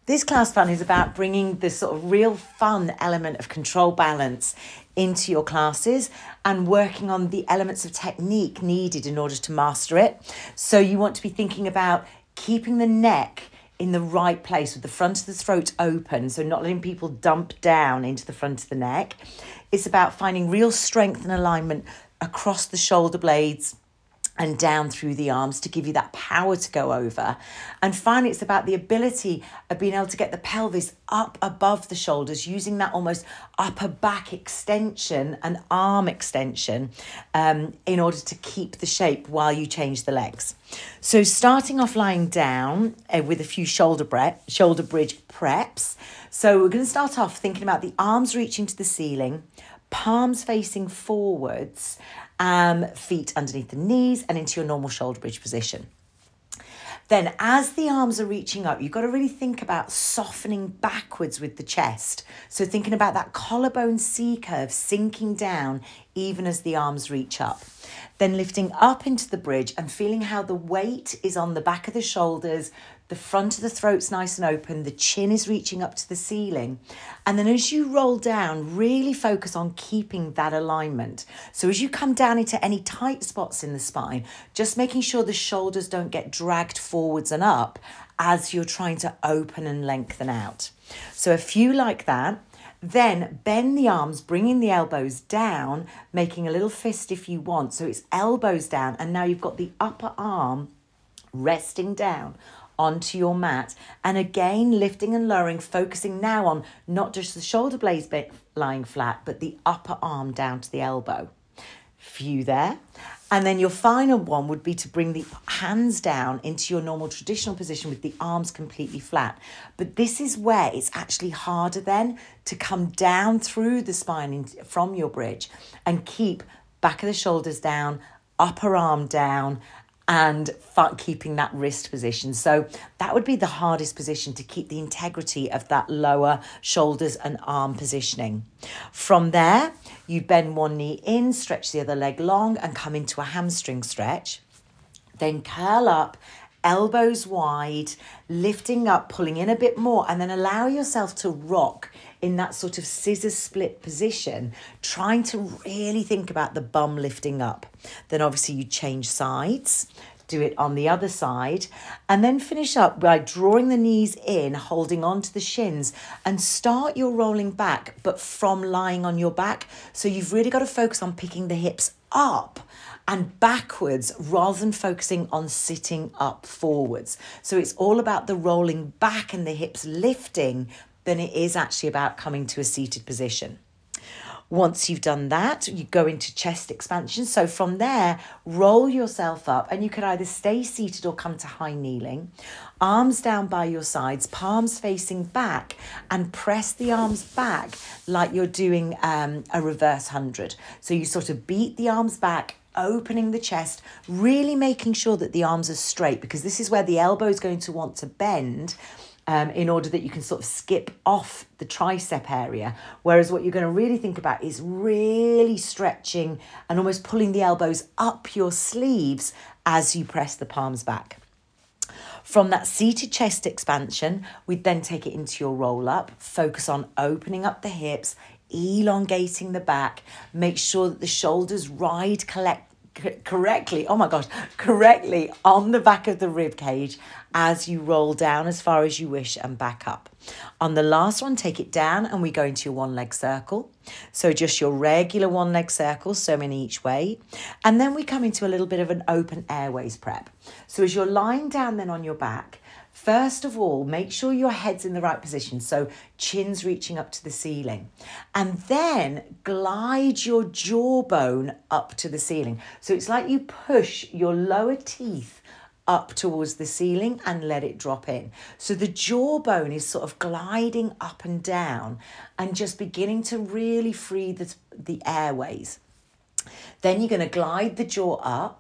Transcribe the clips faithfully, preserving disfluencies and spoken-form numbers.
This class plan is about bringing the sort of real fun element of control balance into your classes and working on the elements of technique needed in order to master it. So you want to be thinking about keeping the neck in the right place with the front of the throat open, so not letting people dump down into the front of the neck. It's about finding real strength and alignment across the shoulder blades and down through the arms to give you that power to go over. And finally, it's about the ability of being able to get the pelvis up above the shoulders, using that almost upper back extension and arm extension um, in order to keep the shape while you change the legs. So starting off lying down uh, with a few shoulder, bre- shoulder bridge preps. So we're going to start off thinking about the arms reaching to the ceiling, palms facing forwards, um, feet underneath the knees and into your normal shoulder bridge position. Then as the arms are reaching up, you've got to really think about softening backwards with the chest. So thinking about that collarbone C curve sinking down even as the arms reach up. Then lifting up into the bridge and feeling how the weight is on the back of the shoulders, the front of the throat's nice and open, the chin is reaching up to the ceiling. And then as you roll down, really focus on keeping that alignment. So as you come down into any tight spots in the spine, just making sure the shoulders don't get dragged forwards and up as you're trying to open and lengthen out. So a few like that. Then bend the arms, bringing the elbows down, making a little fist if you want. So it's elbows down, and now you've got the upper arm resting down onto your mat. And again, lifting and lowering, focusing now on not just the shoulder blades lying flat, but the upper arm down to the elbow. Few there. And then your final one would be to bring the hands down into your normal traditional position with the arms completely flat. But this is where it's actually harder then to come down through the spine in, from your bridge and keep back of the shoulders down, upper arm down, and keeping that wrist position. So that would be the hardest position to keep the integrity of that lower shoulders and arm positioning. From there, you bend one knee in, stretch the other leg long and come into a hamstring stretch. Then curl up, elbows wide, lifting up, pulling in a bit more, and then allow yourself to rock in that sort of scissor split position, trying to really think about the bum lifting up. Then obviously you change sides, do it on the other side, and then finish up by drawing the knees in, holding on to the shins, and start your rolling back, but from lying on your back. So you've really got to focus on picking the hips up and backwards rather than focusing on sitting up forwards. So it's all about the rolling back and the hips lifting than it is actually about coming to a seated position. Once you've done that, you go into chest expansion. So from there, roll yourself up and you can either stay seated or come to high kneeling. Arms down by your sides, palms facing back, and press the arms back like you're doing um, a reverse hundred. So you sort of beat the arms back, opening the chest, really making sure that the arms are straight, because this is where the elbow is going to want to bend Um, in order that you can sort of skip off the tricep area. Whereas what you're going to really think about is really stretching and almost pulling the elbows up your sleeves as you press the palms back. From that seated chest expansion, we'd then take it into your roll up, focus on opening up the hips, elongating the back, make sure that the shoulders ride collect correctly, oh my gosh, correctly on the back of the rib cage as you roll down as far as you wish and back up. On the last one, take it down and we go into your one leg circle. So just your regular one leg circle, so many each way. And then we come into a little bit of an open airways prep. So as you're lying down then on your back, first of all, make sure your head's in the right position, so chin's reaching up to the ceiling. And then glide your jawbone up to the ceiling. So it's like you push your lower teeth up towards the ceiling and let it drop in. So the jawbone is sort of gliding up and down and just beginning to really free the, the airways. Then you're going to glide the jaw up.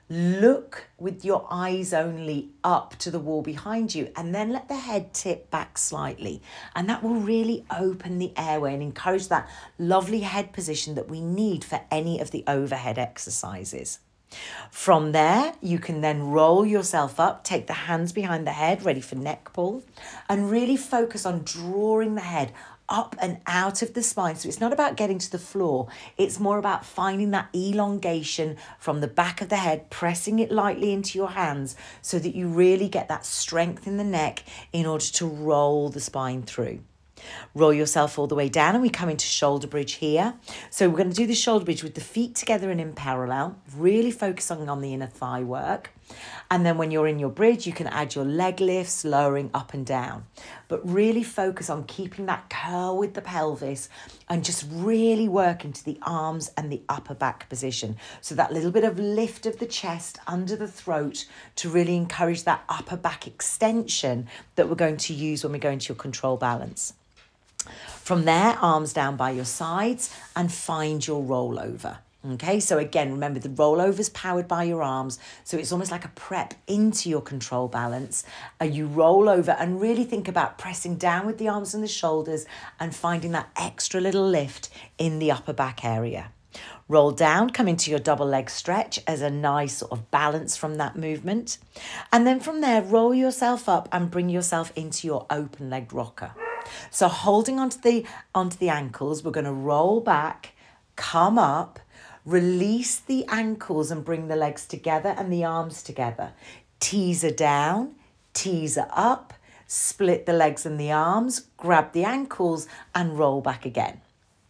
Look with your eyes only up to the wall behind you, and then let the head tip back slightly. And that will really open the airway and encourage that lovely head position that we need for any of the overhead exercises. From there, you can then roll yourself up, take the hands behind the head, ready for neck pull, and really focus on drawing the head up and out of the spine. So it's not about getting to the floor. It's more about finding that elongation from the back of the head, pressing it lightly into your hands so that you really get that strength in the neck in order to roll the spine through. Roll yourself all the way down and we come into shoulder bridge here. So we're going to do the shoulder bridge with the feet together and in parallel, really focusing on the inner thigh work. And then when you're in your bridge, you can add your leg lifts, lowering up and down. But really focus on keeping that curl with the pelvis and just really work into the arms and the upper back position. So that little bit of lift of the chest under the throat to really encourage that upper back extension that we're going to use when we go into your control balance. From there, arms down by your sides and find your rollover. Okay, so again, remember the rollover is powered by your arms. So it's almost like a prep into your control balance. Uh, you roll over and really think about pressing down with the arms and the shoulders and finding that extra little lift in the upper back area. Roll down, come into your double leg stretch as a nice sort of balance from that movement. And then from there, roll yourself up and bring yourself into your open legged rocker. So holding onto the, onto the ankles, we're going to roll back, come up, release the ankles and bring the legs together and the arms together. Teaser down, teaser up, split the legs and the arms, grab the ankles and roll back again.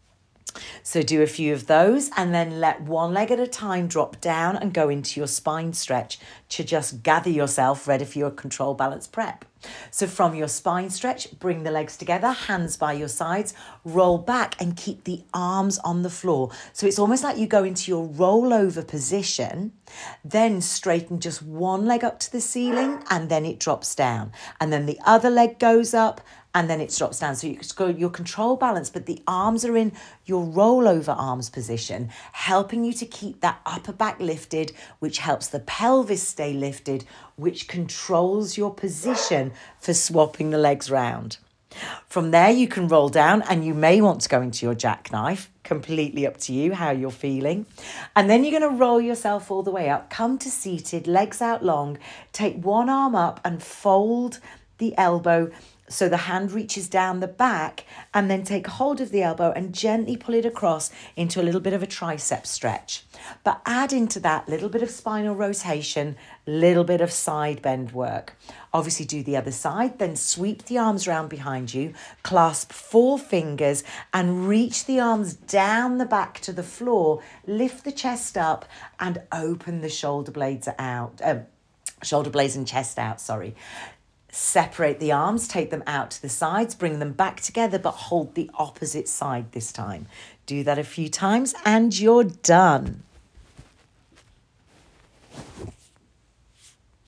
So do a few of those and then let one leg at a time drop down and go into your spine stretch to just gather yourself ready for your control balance prep. So from your spine stretch, bring the legs together, hands by your sides, roll back and keep the arms on the floor. So it's almost like you go into your rollover position, then straighten just one leg up to the ceiling and then it drops down. And then the other leg goes up and then it drops down. So you go your control balance, but the arms are in your rollover arms position, helping you to keep that upper back lifted, which helps the pelvis stay lifted, which controls your position for swapping the legs round. From there, you can roll down and you may want to go into your jackknife, completely up to you how you're feeling. And then you're going to roll yourself all the way up, come to seated, legs out long, take one arm up and fold the elbow so the hand reaches down the back, and then take hold of the elbow and gently pull it across into a little bit of a tricep stretch. But add into that little bit of spinal rotation, little bit of side bend work. Obviously do the other side, then sweep the arms around behind you, clasp four fingers and reach the arms down the back to the floor, lift the chest up and open the shoulder blades out, uh, shoulder blades and chest out, sorry. Separate the arms, take them out to the sides, bring them back together, but hold the opposite side this time. Do that a few times and you're done.